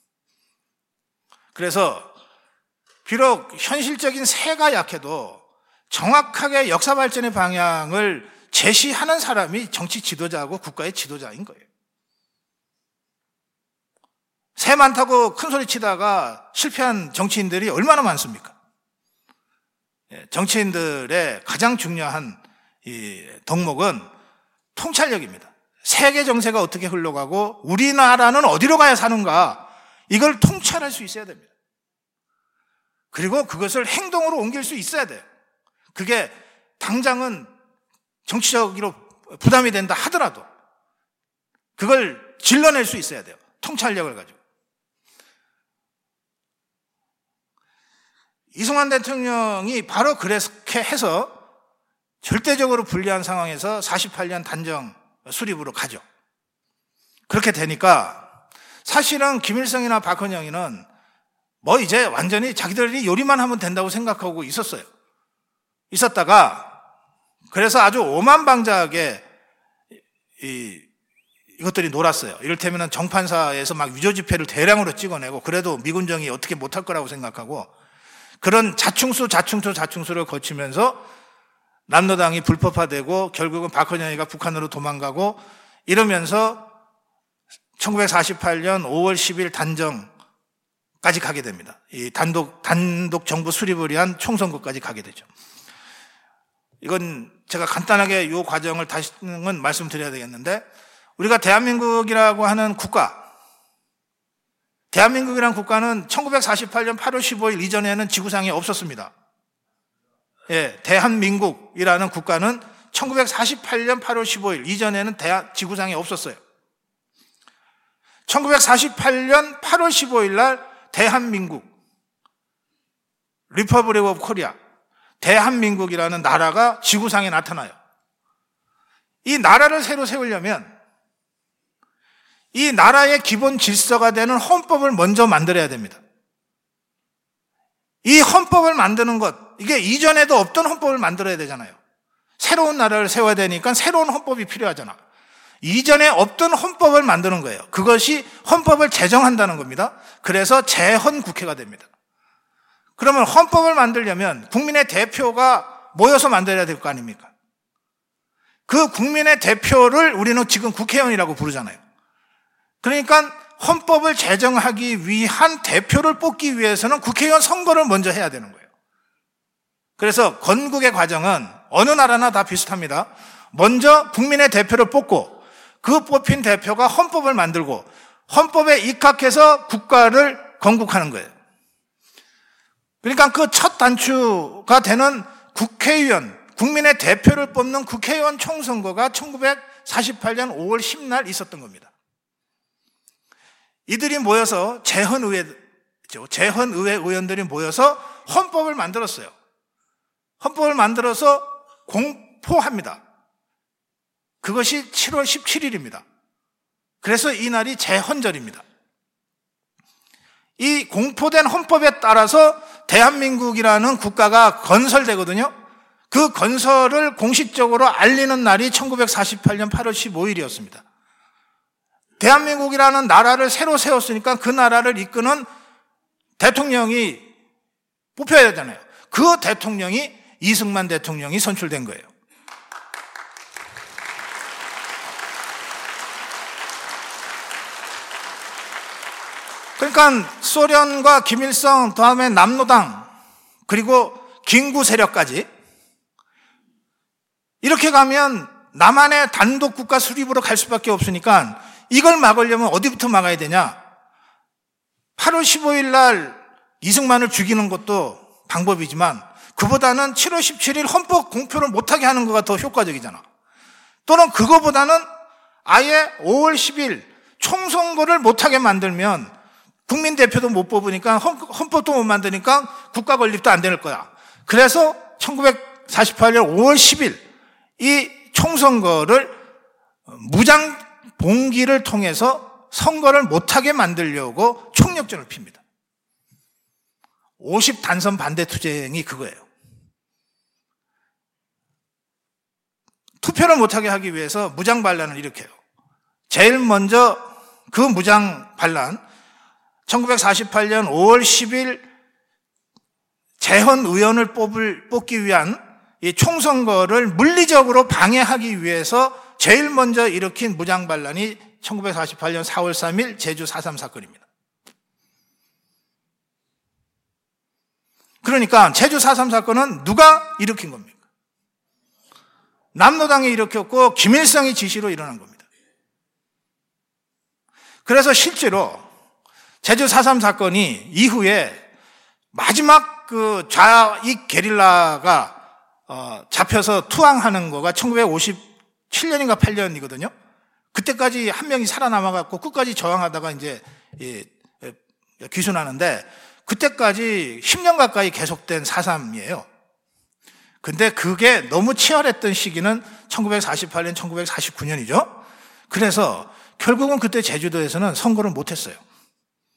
그래서 비록 현실적인 세가 약해도 정확하게 역사 발전의 방향을 제시하는 사람이 정치 지도자하고 국가의 지도자인 거예요. 새 많다고 큰 소리 치다가 실패한 정치인들이 얼마나 많습니까? 정치인들의 가장 중요한 이 덕목은 통찰력입니다. 세계 정세가 어떻게 흘러가고 우리나라는 어디로 가야 사는가, 이걸 통찰할 수 있어야 됩니다. 그리고 그것을 행동으로 옮길 수 있어야 돼요. 그게 당장은 정치적으로 부담이 된다 하더라도 그걸 질러낼 수 있어야 돼요. 통찰력을 가지고. 이승만 대통령이 바로 그렇게 해서 절대적으로 불리한 상황에서 사십팔 년 단정 수립으로 가죠. 그렇게 되니까 사실은 김일성이나 박헌영이는 뭐 이제 완전히 자기들이 요리만 하면 된다고 생각하고 있었어요. 있었다가 그래서 아주 오만방자하게 이, 이것들이 놀았어요. 이를테면 정판사에서 막 위조지폐를 대량으로 찍어내고 그래도 미군정이 어떻게 못할 거라고 생각하고 그런 자충수 자충수 자충수를 거치면서 남로당이 불법화되고 결국은 박헌영이가 북한으로 도망가고 이러면서 천구백사십팔 년 오월 십일 단정까지 가게 됩니다. 이 단독, 단독 정부 수립을 위한 총선거까지 가게 되죠. 이건 제가 간단하게 이 과정을 다시는 말씀드려야 되겠는데 우리가 대한민국이라고 하는 국가, 대한민국이라는 국가는 천구백사십팔 년 팔월 십오일 이전에는 지구상에 없었습니다. 예, 대한민국이라는 국가는 천구백사십팔 년 팔월 십오일 이전에는 대한, 지구상에 없었어요. 천구백사십팔 년 팔월 십오일 날 대한민국, 리퍼블릭 오브 코리아, 대한민국이라는 나라가 지구상에 나타나요. 이 나라를 새로 세우려면 이 나라의 기본 질서가 되는 헌법을 먼저 만들어야 됩니다. 이 헌법을 만드는 것, 이게 이전에도 없던 헌법을 만들어야 되잖아요. 새로운 나라를 세워야 되니까 새로운 헌법이 필요하잖아. 이전에 없던 헌법을 만드는 거예요. 그것이 헌법을 제정한다는 겁니다. 그래서 재헌국회가 됩니다. 그러면 헌법을 만들려면 국민의 대표가 모여서 만들어야 될 거 아닙니까? 그 국민의 대표를 우리는 지금 국회의원이라고 부르잖아요. 그러니까 헌법을 제정하기 위한 대표를 뽑기 위해서는 국회의원 선거를 먼저 해야 되는 거예요. 그래서 건국의 과정은 어느 나라나 다 비슷합니다. 먼저 국민의 대표를 뽑고 그 뽑힌 대표가 헌법을 만들고 헌법에 입각해서 국가를 건국하는 거예요. 그러니까 그 첫 단추가 되는 국회의원, 국민의 대표를 뽑는 국회의원 총선거가 천구백사십팔 년 오월 십일 날 있었던 겁니다. 이들이 모여서 재헌의회죠. 재헌의회 의원들이 모여서 헌법을 만들었어요. 헌법을 만들어서 공포합니다. 그것이 칠월 십칠일입니다. 그래서 이 날이 재헌절입니다. 이 공포된 헌법에 따라서 대한민국이라는 국가가 건설되거든요. 그 건설을 공식적으로 알리는 날이 천구백사십팔 년 팔월 십오일이었습니다. 대한민국이라는 나라를 새로 세웠으니까 그 나라를 이끄는 대통령이 뽑혀야 되잖아요. 그 대통령이 이승만 대통령이 선출된 거예요. 그러니까 소련과 김일성, 다음에 남로당, 그리고 김구 세력까지 이렇게 가면 남한의 단독 국가 수립으로 갈 수밖에 없으니까 이걸 막으려면 어디부터 막아야 되냐? 팔월 십오일 날 이승만을 죽이는 것도 방법이지만 그보다는 칠월 십칠일 헌법 공표를 못하게 하는 거가 더 효과적이잖아. 또는 그거보다는 아예 오월 십일 총선거를 못하게 만들면 국민 대표도 못 뽑으니까 헌법도 못 만드니까 국가 건립도 안 될 거야. 그래서 천구백사십팔 년 오월 십일 이 총선거를 무장 봉기를 통해서 선거를 못하게 만들려고 총력전을 핍니다. 오십 단선 반대 투쟁이 그거예요. 투표를 못하게 하기 위해서 무장 반란을 일으켜요. 제일 먼저 그 무장 반란, 천구백사십팔 년 오월 십일 재헌의원을 뽑을, 뽑기 위한 이 총선거를 물리적으로 방해하기 위해서 제일 먼저 일으킨 무장 반란이 천구백사십팔 년 사월 삼일 제주 사 삼 사건입니다. 그러니까 제주 사 삼 사건은 누가 일으킨 겁니까? 남로당이 일으켰고 김일성이 지시로 일어난 겁니다. 그래서 실제로 제주 사 삼 사건이 이후에 마지막 그 좌익 게릴라가 어 잡혀서 투항하는 거가 천구백오십칠 년인가 팔 년이거든요. 그때까지 한 명이 살아남아갖고 끝까지 저항하다가 이제 귀순하는데 그때까지 십 년 가까이 계속된 사 삼이에요. 근데 그게 너무 치열했던 시기는 천구백사십팔 년, 천구백사십구 년이죠. 그래서 결국은 그때 제주도에서는 선거를 못했어요.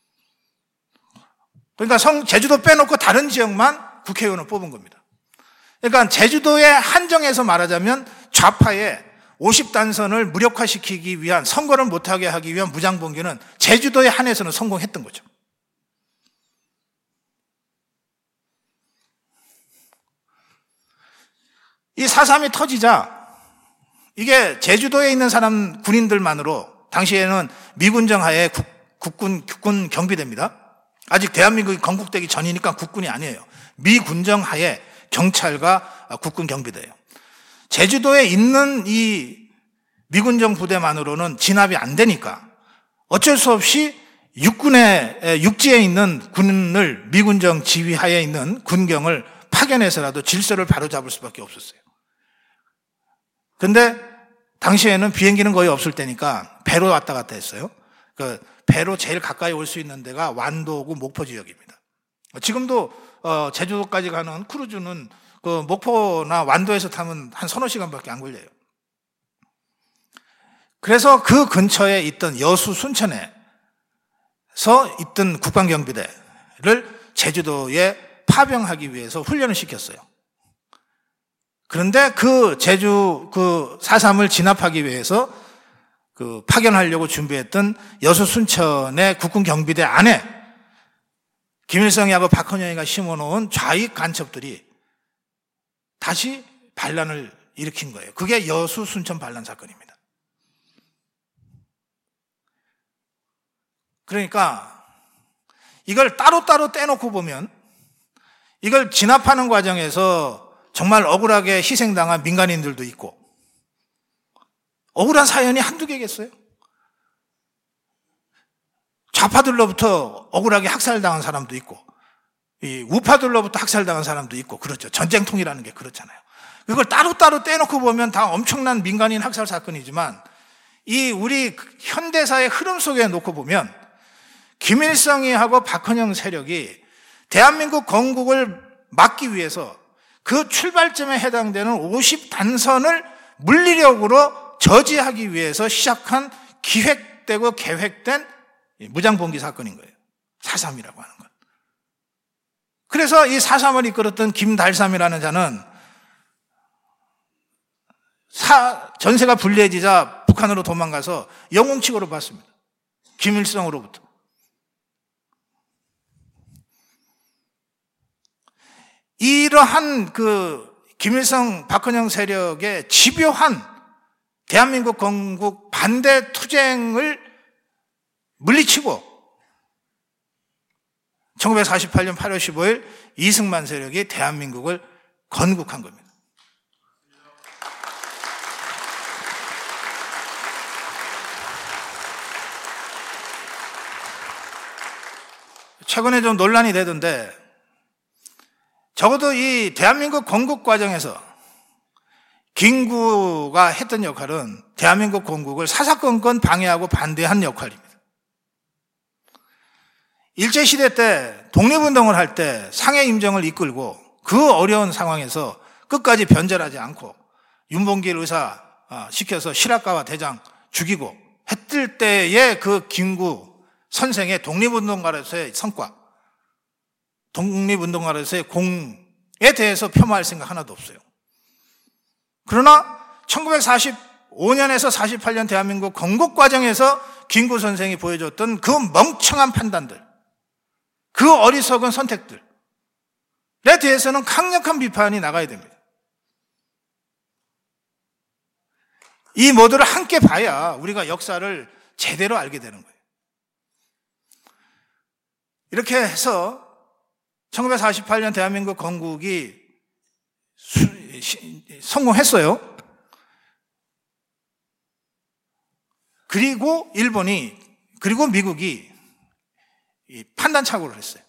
그러니까 성, 제주도 빼놓고 다른 지역만 국회의원을 뽑은 겁니다. 그러니까 제주도의 한정에서 말하자면 좌파의 오십 단선을 무력화시키기 위한, 선거를 못하게 하기 위한 무장봉기는 제주도에 한해서는 성공했던 거죠. 이 사삼이 터지자 이게 제주도에 있는 사람 군인들만으로, 당시에는 미군정 하에 국, 국군, 국군 경비대입니다. 아직 대한민국이 건국되기 전이니까 국군이 아니에요. 미군정 하에 경찰과 국군 경비대예요. 제주도에 있는 이 미군정 부대만으로는 진압이 안 되니까 어쩔 수 없이 육군의, 육지에 있는 군을, 미군정 지휘하에 있는 군경을 파견해서라도 질서를 바로잡을 수밖에 없었어요. 근데 당시에는 비행기는 거의 없을 때니까 배로 왔다 갔다 했어요. 그 배로 제일 가까이 올 수 있는 데가 완도구 목포 지역입니다. 지금도 어, 제주도까지 가는 크루즈는 그 목포나 완도에서 타면 한 서너 시간밖에 안 걸려요. 그래서 그 근처에 있던 여수 순천에서 있던 국방경비대를 제주도에 파병하기 위해서 훈련을 시켰어요. 그런데 그 제주 그 사삼을 진압하기 위해서 그 파견하려고 준비했던 여수 순천의 국군 경비대 안에 김일성이하고 박헌영이가 심어놓은 좌익 간첩들이 다시 반란을 일으킨 거예요. 그게 여수 순천 반란 사건입니다. 그러니까 이걸 따로따로 떼놓고 보면 이걸 진압하는 과정에서 정말 억울하게 희생당한 민간인들도 있고, 억울한 사연이 한두 개겠어요? 좌파들로부터 억울하게 학살당한 사람도 있고, 이 우파들로부터 학살당한 사람도 있고, 그렇죠. 전쟁통이라는 게 그렇잖아요. 그걸 따로따로 떼놓고 보면 다 엄청난 민간인 학살 사건이지만, 이 우리 현대사의 흐름 속에 놓고 보면 김일성이하고 박헌영 세력이 대한민국 건국을 막기 위해서 그 출발점에 해당되는 오십 단선을 물리력으로 저지하기 위해서 시작한 기획되고 계획된 무장봉기 사건인 거예요. 사삼이라고 하는 건. 그래서 이 사삼을 이끌었던 김달삼이라는 자는 사, 전세가 불리해지자 북한으로 도망가서 영웅치고를 받습니다. 김일성으로부터. 이러한 그 김일성, 박헌영 세력의 집요한 대한민국 건국 반대 투쟁을 물리치고 천구백사십팔 년 팔월 십오일 이승만 세력이 대한민국을 건국한 겁니다. 최근에 좀 논란이 되던데, 적어도 이 대한민국 건국 과정에서 김구가 했던 역할은 대한민국 건국을 사사건건 방해하고 반대한 역할입니다. 일제시대 때 독립운동을 할 때 상해임정을 이끌고 그 어려운 상황에서 끝까지 변절하지 않고 윤봉길 의사 시켜서 실학가와 대장 죽이고 했을 때의 그 김구 선생의 독립운동가로서의 성과, 독립운동가로서의 공에 대해서 폄하할 생각 하나도 없어요. 그러나 천구백사십오 년에서 사십팔 년 대한민국 건국 과정에서 김구 선생이 보여줬던 그 멍청한 판단들, 그 어리석은 선택들에 대해서는 강력한 비판이 나가야 됩니다. 이 모두를 함께 봐야 우리가 역사를 제대로 알게 되는 거예요. 이렇게 해서 천구백사십팔 년 대한민국 건국이 수, 시, 성공했어요. 그리고 일본이, 그리고 미국이 이 판단착오를 했어요.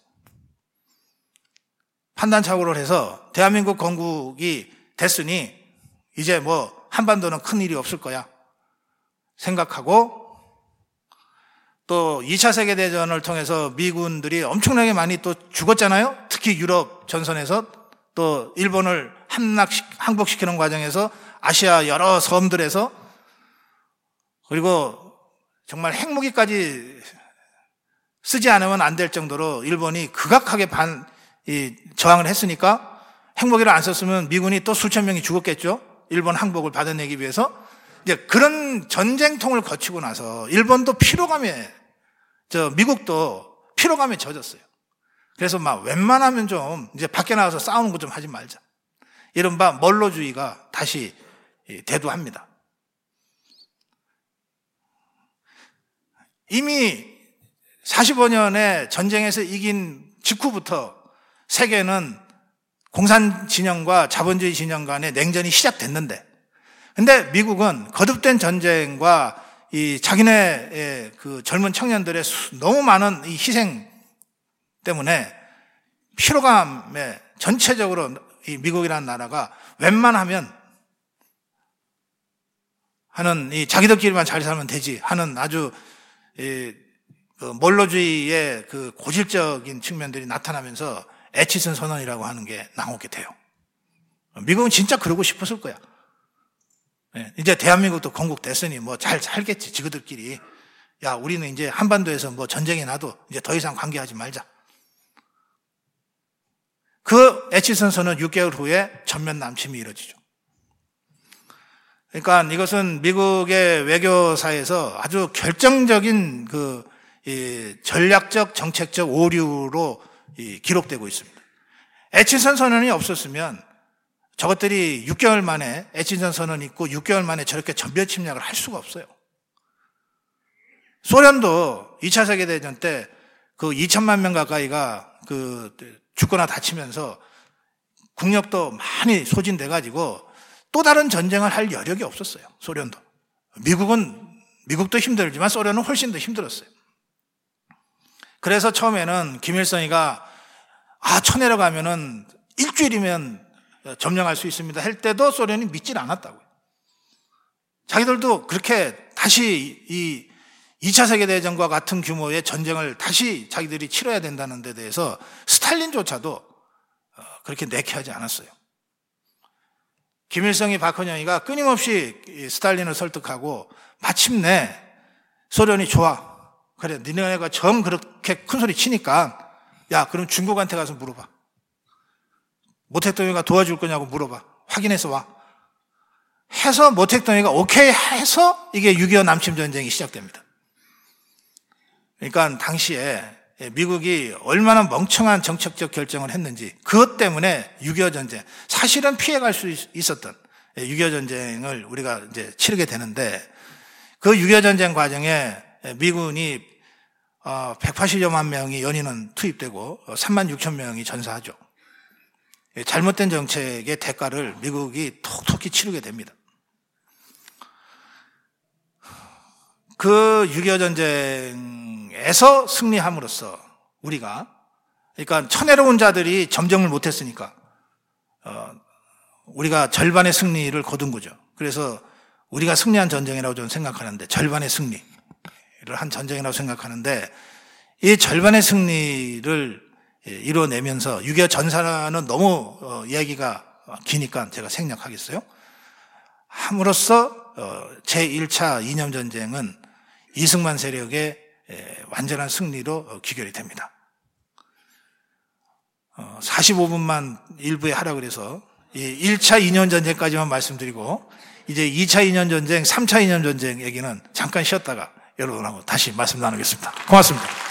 판단착오를 해서 대한민국 건국이 됐으니 이제 뭐 한반도는 큰일이 없을 거야 생각하고, 또 이 차 세계대전을 통해서 미군들이 엄청나게 많이 또 죽었잖아요. 특히 유럽 전선에서, 또 일본을 함락시, 항복시키는 과정에서 아시아 여러 섬들에서, 그리고 정말 핵무기까지 쓰지 않으면 안 될 정도로 일본이 극악하게 반, 이, 저항을 했으니까 핵무기를 안 썼으면 미군이 또 수천 명이 죽었겠죠. 일본 항복을 받아내기 위해서. 이제 그런 전쟁통을 거치고 나서 일본도 피로감에, 저 미국도 피로감에 젖었어요. 그래서 막 웬만하면 좀 이제 밖에 나가서 싸우는 거 좀 하지 말자. 이른바 멀로주의가 다시 대두합니다. 이미 사십오 년에 전쟁에서 이긴 직후부터 세계는 공산 진영과 자본주의 진영 간의 냉전이 시작됐는데, 근데 미국은 거듭된 전쟁과 이 자기네의 그 젊은 청년들의 너무 많은 이 희생 때문에 피로감에 전체적으로 이 미국이라는 나라가 웬만하면 하는 이 자기들끼리만 잘 살면 되지 하는 아주 이 그 몰로주의의 그 고질적인 측면들이 나타나면서 에치슨 선언이라고 하는 게 나오게 돼요. 미국은 진짜 그러고 싶었을 거야. 이제 대한민국도 건국됐으니 뭐 잘 살겠지, 지그들끼리. 야, 우리는 이제 한반도에서 뭐 전쟁이 나도 이제 더 이상 관계하지 말자. 그 에치슨 선언 육 개월 후에 전면 남침이 이루어지죠. 그러니까 이것은 미국의 외교사에서 아주 결정적인 그 이 전략적 정책적 오류로 이 기록되고 있습니다. 에치슨 선언이 없었으면 저것들이 육 개월 만에 에치슨 선언이 있고 육 개월 만에 저렇게 전면 침략을 할 수가 없어요. 소련도 이 차 세계대전 때 그 이천만 명 가까이가 그 죽거나 다치면서 국력도 많이 소진돼 가지고 또 다른 전쟁을 할 여력이 없었어요. 소련도. 미국은 미국도 힘들지만 소련은 훨씬 더 힘들었어요. 그래서 처음에는 김일성이가 아, 쳐내려가면은 일주일이면 점령할 수 있습니다 할 때도 소련이 믿질 않았다고요. 자기들도 그렇게 다시 이 이 차 세계대전과 같은 규모의 전쟁을 다시 자기들이 치러야 된다는 데 대해서 스탈린조차도 그렇게 내키하지 않았어요. 김일성이 박헌영이가 끊임없이 스탈린을 설득하고 마침내 소련이 좋아. 그래, 니네가 정 그렇게 큰 소리 치니까 야, 그럼 중국한테 가서 물어봐. 모택동이가 도와줄 거냐고 물어봐. 확인해서 와. 해서 모택동이가 오케이 해서 이게 육이오 남침 전쟁이 시작됩니다. 그러니까 당시에 미국이 얼마나 멍청한 정책적 결정을 했는지, 그것 때문에 육이오 전쟁, 사실은 피해갈 수 있었던 육이오 전쟁을 우리가 이제 치르게 되는데, 그 육이오 전쟁 과정에 미군이 백팔십여만 명이 연인은 투입되고 삼만 육천 명이 전사하죠. 잘못된 정책의 대가를 미국이 톡톡히 치르게 됩니다. 그 육이오 전쟁에서 승리함으로써 우리가, 그러니까 천해로운 자들이 점령을 못했으니까 어, 우리가 절반의 승리를 거둔 거죠. 그래서 우리가 승리한 전쟁이라고 저는 생각하는데, 절반의 승리를 한 전쟁이라고 생각하는데, 이 절반의 승리를 이뤄내면서 육이오 전사는 너무 이야기가 기니까 제가 생략하겠어요. 함으로써 제일 차 이념 전쟁은 이승만 세력의 완전한 승리로 귀결이 됩니다. 사십오 분만 일부에 하라 그래서 일 차 이념 전쟁까지만 말씀드리고, 이제 이 차 이념 전쟁, 삼 차 이념 전쟁 얘기는 잠깐 쉬었다가 여러분하고 다시 말씀 나누겠습니다. 고맙습니다.